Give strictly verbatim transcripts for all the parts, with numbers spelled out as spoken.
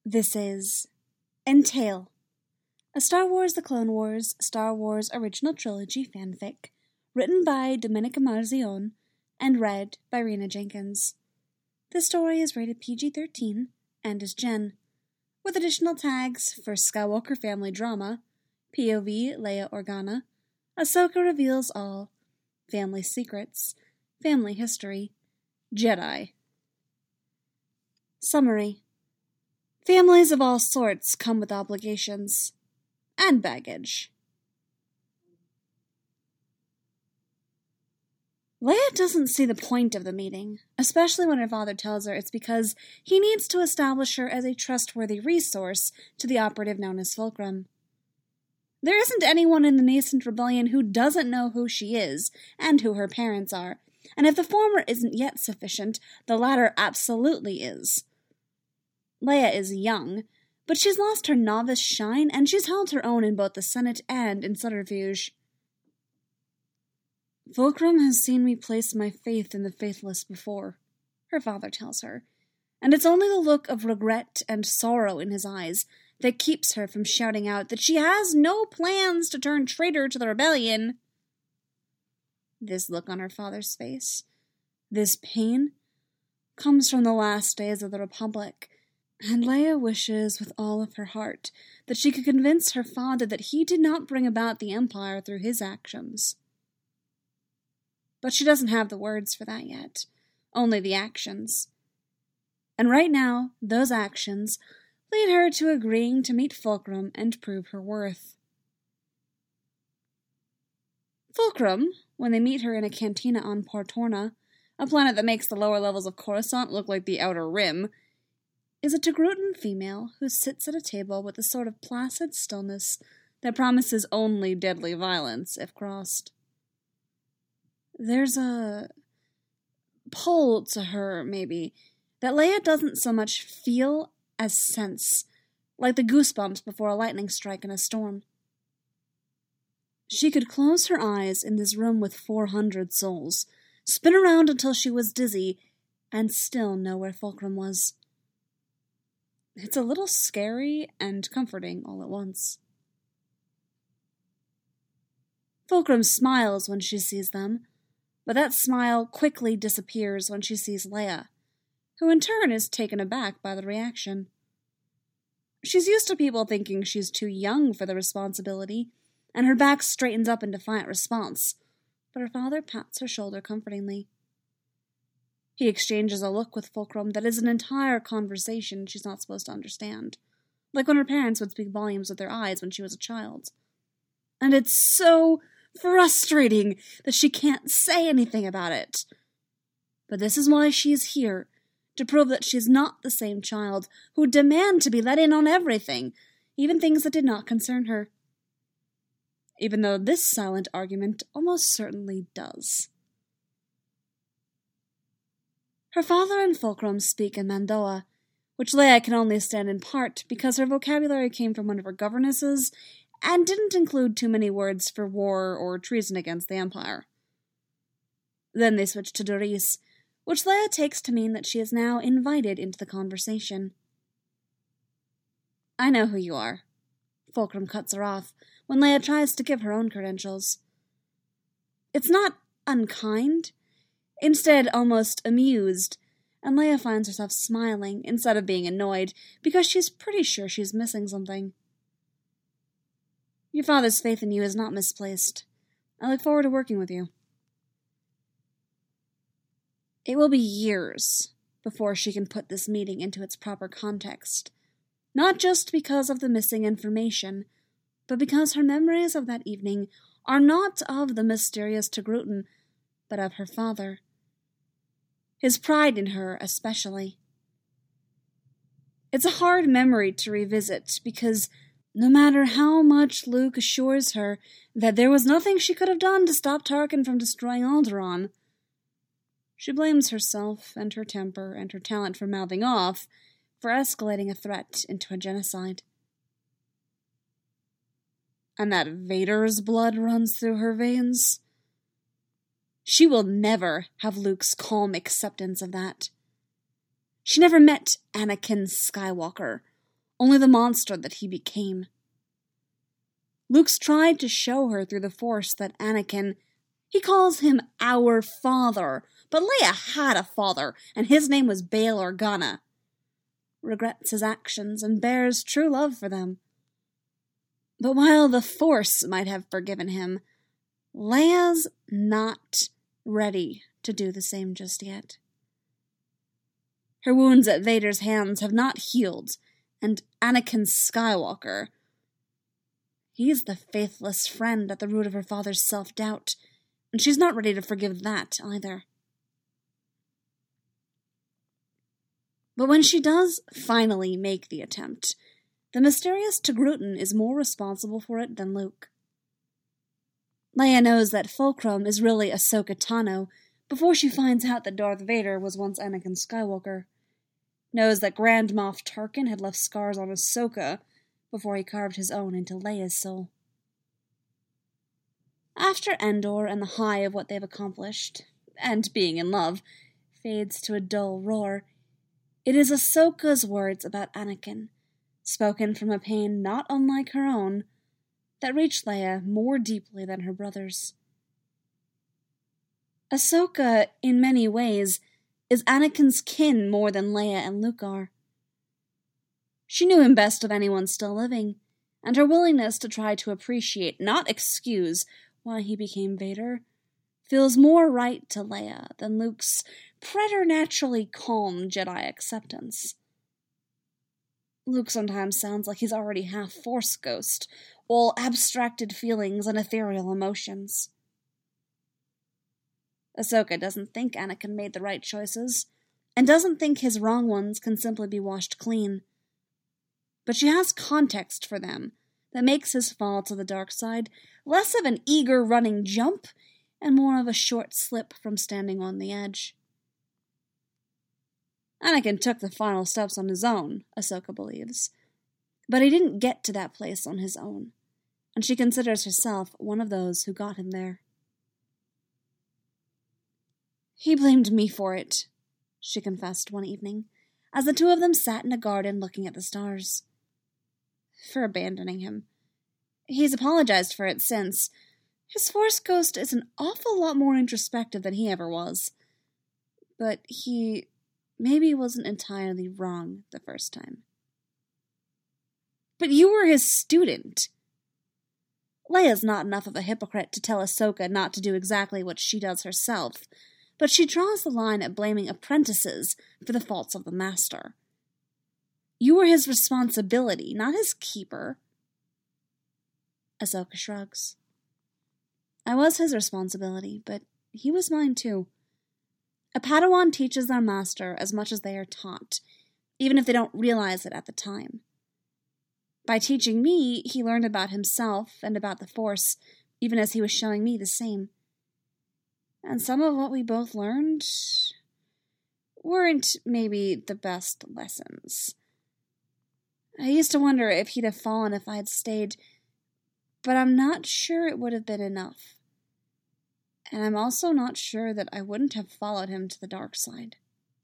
This is Entail, a Star Wars The Clone Wars Star Wars Original Trilogy fanfic, written by Domenica Marzion and read by Rena Jenkins. This story is rated P G thirteen and is Gen, with additional tags for Skywalker family drama, P O V Leia Organa, Ahsoka reveals all, family secrets, family history, Jedi. Summary. Families of all sorts come with obligations and baggage. Leia doesn't see the point of the meeting, especially when her father tells her it's because he needs to establish her as a trustworthy resource to the operative known as Fulcrum. There isn't anyone in the nascent rebellion who doesn't know who she is and who her parents are, and if the former isn't yet sufficient, the latter absolutely is. Leia is young, but she's lost her novice shine, and she's held her own in both the Senate and in subterfuge. Fulcrum has seen me place my faith in the faithless before, her father tells her, and it's only the look of regret and sorrow in his eyes that keeps her from shouting out that she has no plans to turn traitor to the rebellion. This look on her father's face, this pain, comes from the last days of the Republic, and Leia wishes with all of her heart that she could convince her father that he did not bring about the Empire through his actions. But she doesn't have the words for that yet, only the actions. And right now, those actions lead her to agreeing to meet Fulcrum and prove her worth. Fulcrum, when they meet her in a cantina on Portorna, a planet that makes the lower levels of Coruscant look like the Outer Rim, is a Togrutan female who sits at a table with a sort of placid stillness that promises only deadly violence if crossed. There's a pull to her, maybe, that Leia doesn't so much feel as sense, like the goosebumps before a lightning strike in a storm. She could close her eyes in this room with four hundred souls, spin around until she was dizzy, and still know where Fulcrum was. It's a little scary and comforting all at once. Fulcrum smiles when she sees them, but that smile quickly disappears when she sees Leia, who in turn is taken aback by the reaction. She's used to people thinking she's too young for the responsibility, and her back straightens up in defiant response, but her father pats her shoulder comfortingly. He exchanges a look with Fulcrum that is an entire conversation she's not supposed to understand, like when her parents would speak volumes with their eyes when she was a child. And it's so frustrating that she can't say anything about it. But this is why she is here, to prove that she's not the same child who would demand to be let in on everything, even things that did not concern her. Even though this silent argument almost certainly does. Her father and Fulcrum speak in Mando'a, which Leia can only stand in part because her vocabulary came from one of her governesses and didn't include too many words for war or treason against the Empire. Then they switch to Doris, which Leia takes to mean that she is now invited into the conversation. I know who you are, Fulcrum cuts her off when Leia tries to give her own credentials. It's not unkind, instead almost amused, and Leia finds herself smiling instead of being annoyed because she's pretty sure she's missing something. Your father's faith in you is not misplaced. I look forward to working with you. It will be years before she can put this meeting into its proper context, not just because of the missing information, but because her memories of that evening are not of the mysterious Togrutan, but of her father. His pride in her especially. It's a hard memory to revisit because no matter how much Luke assures her that there was nothing she could have done to stop Tarkin from destroying Alderaan, she blames herself and her temper and her talent for mouthing off for escalating a threat into a genocide. And that Vader's blood runs through her veins. She will never have Luke's calm acceptance of that. She never met Anakin Skywalker, only the monster that he became. Luke's tried to show her through the Force that Anakin, he calls him our father, but Leia had a father, and his name was Bail Organa, regrets his actions and bears true love for them. But while the Force might have forgiven him, Leia's not ready to do the same just yet. Her wounds at Vader's hands have not healed, and Anakin Skywalker, he's the faithless friend at the root of her father's self-doubt, and she's not ready to forgive that either. But when she does finally make the attempt, the mysterious Togrutan is more responsible for it than Luke. Leia knows that Fulcrum is really Ahsoka Tano before she finds out that Darth Vader was once Anakin Skywalker, knows that Grand Moff Tarkin had left scars on Ahsoka before he carved his own into Leia's soul. After Endor and the high of what they've accomplished, and being in love, fades to a dull roar, it is Ahsoka's words about Anakin, spoken from a pain not unlike her own, that reach Leia more deeply than her brother's. Ahsoka, in many ways, is Anakin's kin more than Leia and Luke are. She knew him best of anyone still living, and her willingness to try to appreciate, not excuse, why he became Vader, feels more right to Leia than Luke's preternaturally calm Jedi acceptance. Luke sometimes sounds like he's already half Force ghost, all abstracted feelings and ethereal emotions. Ahsoka doesn't think Anakin made the right choices, and doesn't think his wrong ones can simply be washed clean. But she has context for them that makes his fall to the dark side less of an eager running jump and more of a short slip from standing on the edge. Anakin took the final steps on his own, Ahsoka believes, but he didn't get to that place on his own, and she considers herself one of those who got him there. He blamed me for it, she confessed one evening, as the two of them sat in a garden looking at the stars. For abandoning him. He's apologized for it since. His Force ghost is an awful lot more introspective than he ever was. But he maybe wasn't entirely wrong the first time. But you were his student. Leia's not enough of a hypocrite to tell Ahsoka not to do exactly what she does herself, but she draws the line at blaming apprentices for the faults of the master. You were his responsibility, not his keeper. Ahsoka shrugs. I was his responsibility, but he was mine too. A Padawan teaches their master as much as they are taught, even if they don't realize it at the time. By teaching me, he learned about himself and about the Force, even as he was showing me the same. And some of what we both learned weren't maybe the best lessons. I used to wonder if he'd have fallen if I had stayed, but I'm not sure it would have been enough. And I'm also not sure that I wouldn't have followed him to the dark side.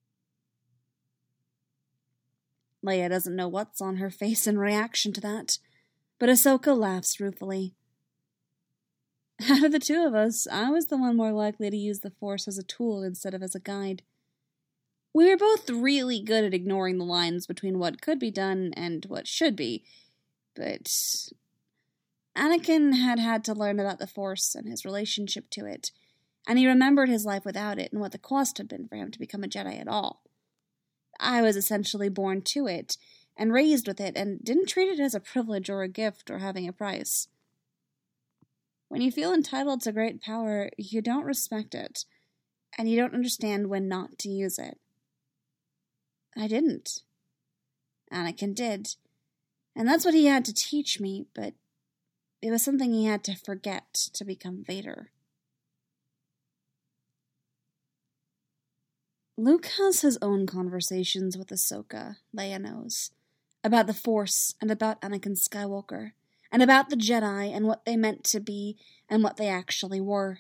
Leia doesn't know what's on her face in reaction to that, but Ahsoka laughs ruefully. Out of the two of us, I was the one more likely to use the Force as a tool instead of as a guide. We were both really good at ignoring the lines between what could be done and what should be, but Anakin had had to learn about the Force and his relationship to it, and he remembered his life without it and what the cost had been for him to become a Jedi at all. I was essentially born to it, and raised with it, and didn't treat it as a privilege or a gift or having a price. When you feel entitled to great power, you don't respect it, and you don't understand when not to use it. I didn't. Anakin did, and that's what he had to teach me, but it was something he had to forget to become Vader. Luke has his own conversations with Ahsoka, Leia knows, about the Force and about Anakin Skywalker, and about the Jedi and what they meant to be and what they actually were.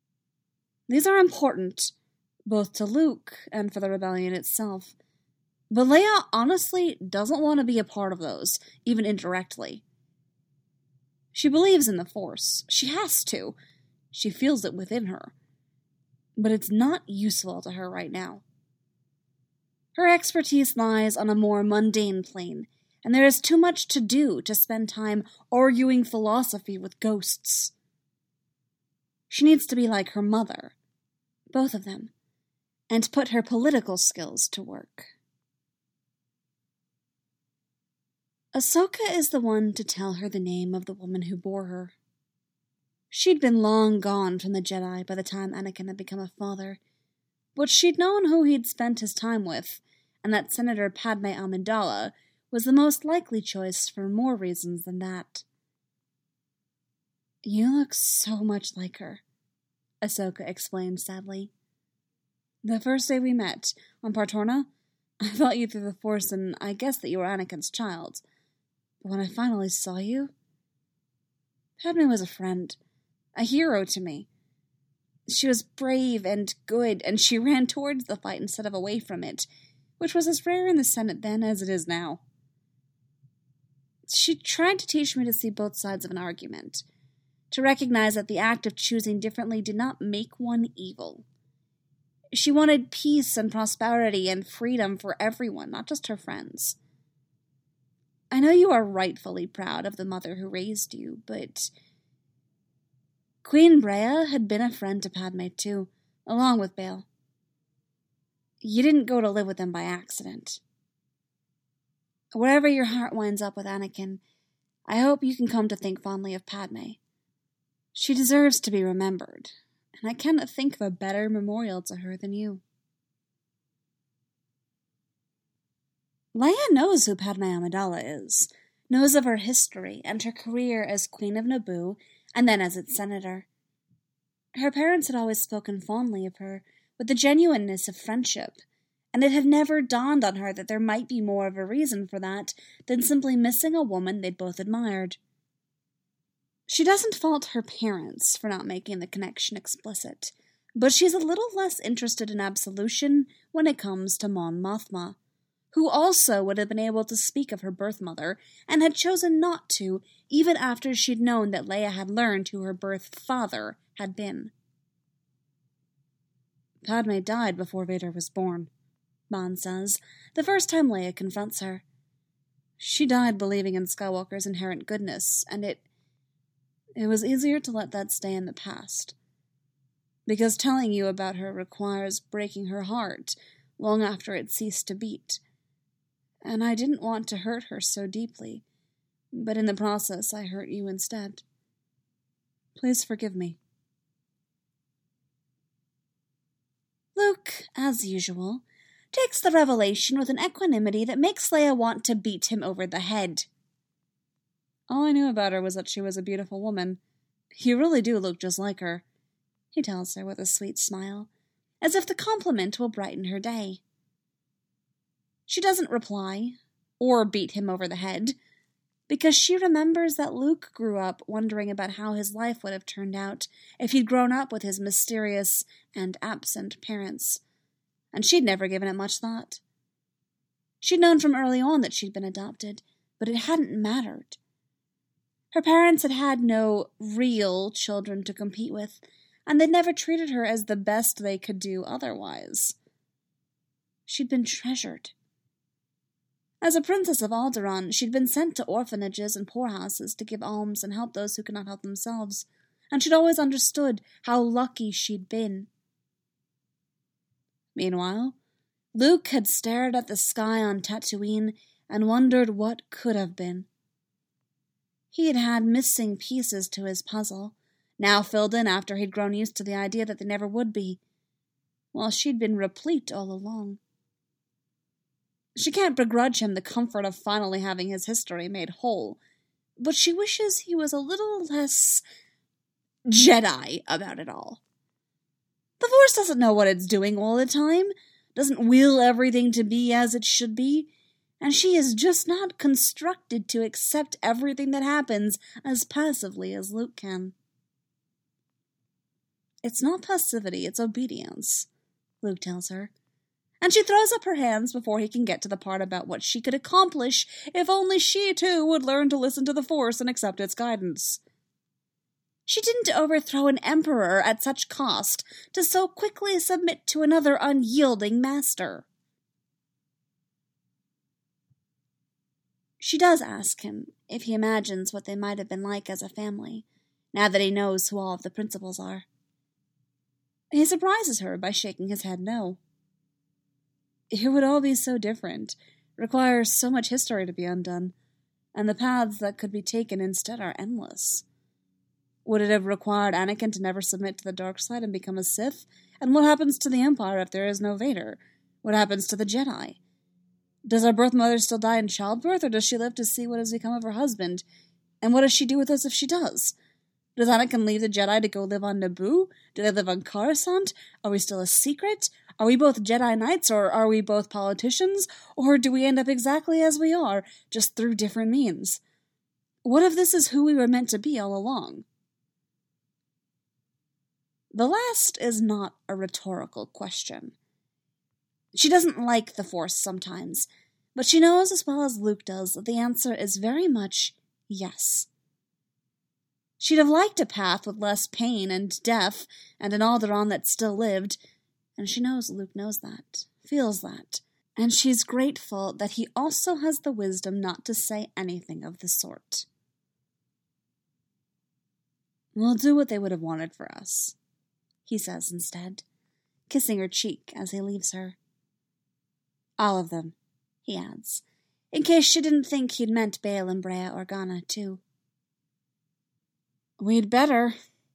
These are important, both to Luke and for the rebellion itself, But Leia honestly doesn't want to be a part of those, even indirectly. She believes in the Force. She has to. She feels it within her. But it's not useful to her right now. Her expertise lies on a more mundane plane, and there is too much to do to spend time arguing philosophy with ghosts. She needs to be like her mother, both of them, and put her political skills to work. Ahsoka is the one to tell her the name of the woman who bore her. She'd been long gone from the Jedi by the time Anakin had become a father, but she'd known who he'd spent his time with, and that Senator Padme Amidala was the most likely choice for more reasons than that. "You look so much like her," Ahsoka explained sadly. "The first day we met, on Partorna, I thought you through the Force and I guessed that you were Anakin's child. But when I finally saw you, Padme was a friend, a hero to me. She was brave and good, and she ran towards the fight instead of away from it, which was as rare in the Senate then as it is now. She tried to teach me to see both sides of an argument, to recognize that the act of choosing differently did not make one evil. She wanted peace and prosperity and freedom for everyone, not just her friends. I know you are rightfully proud of the mother who raised you, but Queen Breha had been a friend to Padme too, along with Bail. You didn't go to live with them by accident. Wherever your heart winds up with Anakin, I hope you can come to think fondly of Padme. She deserves to be remembered, and I cannot think of a better memorial to her than you." Leia knows who Padme Amidala is, knows of her history and her career as Queen of Naboo and then as its senator. Her parents had always spoken fondly of her, with the genuineness of friendship, and it had never dawned on her that there might be more of a reason for that than simply missing a woman they'd both admired. She doesn't fault her parents for not making the connection explicit, but she's a little less interested in absolution when it comes to Mon Mothma, who also would have been able to speak of her birth mother, and had chosen not to, even after she'd known that Leia had learned who her birth father had been. "Padme died before Vader was born," Mon says, the first time Leia confronts her. "She died believing in Skywalker's inherent goodness, and it... it was easier to let that stay in the past. Because telling you about her requires breaking her heart long after it ceased to beat. And I didn't want to hurt her so deeply, but in the process I hurt you instead. Please forgive me." Luke, as usual, takes the revelation with an equanimity that makes Leia want to beat him over the head. "All I knew about her was that she was a beautiful woman. You really do look just like her," he tells her with a sweet smile, as if the compliment will brighten her day. She doesn't reply, or beat him over the head, because she remembers that Luke grew up wondering about how his life would have turned out if he'd grown up with his mysterious and absent parents, and she'd never given it much thought. She'd known from early on that she'd been adopted, but it hadn't mattered. Her parents had had no real children to compete with, and they'd never treated her as the best they could do otherwise. She'd been treasured. As a princess of Alderaan, she'd been sent to orphanages and poorhouses to give alms and help those who could not help themselves, and she'd always understood how lucky she'd been. Meanwhile, Luke had stared at the sky on Tatooine and wondered what could have been. He had had missing pieces to his puzzle, now filled in after he'd grown used to the idea that they never would be, while she'd been replete all along. She can't begrudge him the comfort of finally having his history made whole, but she wishes he was a little less Jedi about it all. The Force doesn't know what it's doing all the time, doesn't will everything to be as it should be, and she is just not constructed to accept everything that happens as passively as Luke can. "It's not passivity, it's obedience," Luke tells her, and she throws up her hands before he can get to the part about what she could accomplish if only she too would learn to listen to the Force and accept its guidance. She didn't overthrow an emperor at such cost to so quickly submit to another unyielding master. She does ask him if he imagines what they might have been like as a family, now that he knows who all of the principals are. He surprises her by shaking his head no. It would all be so different, require so much history to be undone, and the paths that could be taken instead are endless. Would it have required Anakin to never submit to the dark side and become a Sith? And what happens to the Empire if there is no Vader? What happens to the Jedi? Does our birth mother still die in childbirth, or does she live to see what has become of her husband? And what does she do with us if she does? Does Anakin leave the Jedi to go live on Naboo? Do they live on Coruscant? Are we still a secret? Are we both Jedi Knights, or are we both politicians? Or do we end up exactly as we are, just through different means? What if this is who we were meant to be all along? The last is not a rhetorical question. She doesn't like the Force sometimes, but she knows as well as Luke does that the answer is very much yes. She'd have liked a path with less pain and death and an Alderaan that still lived, and she knows Luke knows that, feels that, and she's grateful that he also has the wisdom not to say anything of the sort. We'll do what they would have wanted for us, he says instead, kissing her cheek as he leaves her. All of them, he adds, in case she didn't think he'd meant Bail and Breha Organa, too. We'd better.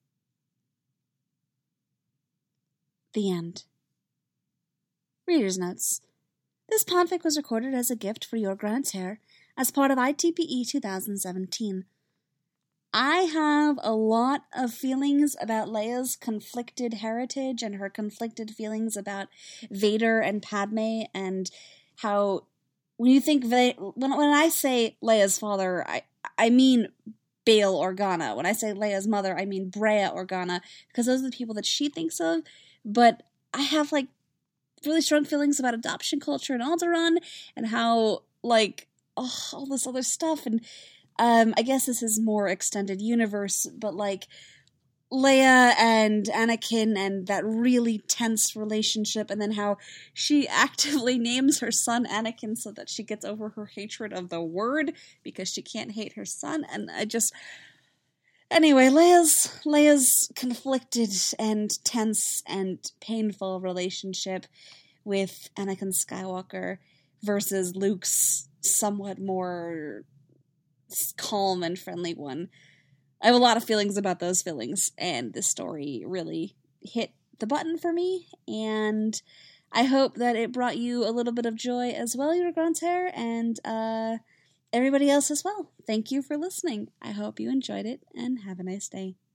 The end. Reader's Notes. This podfic was recorded as a gift for Your Grant's Hair as part of I T P E twenty seventeen. I have a lot of feelings about Leia's conflicted heritage and her conflicted feelings about Vader and Padme, and how when you think Va- when when I say Leia's father, I I mean Bail Organa. When I say Leia's mother, I mean Breha Organa, because those are the people that she thinks of. But I have like really strong feelings about adoption culture in Alderaan, and how like oh, all this other stuff. And um, I guess this is more extended universe, but like Leia and Anakin and that really tense relationship, and then how she actively names her son Anakin so that she gets over her hatred of the word because she can't hate her son. And I just anyway Leia's Leia's conflicted and tense and painful relationship with Anakin Skywalker versus Luke's somewhat more calm and friendly one. I have a lot of feelings about those feelings, and this story really hit the button for me, and I hope that it brought you a little bit of joy as well, Your Grant's Hair, and uh, everybody else as well. Thank you for listening. I hope you enjoyed it, and have a nice day.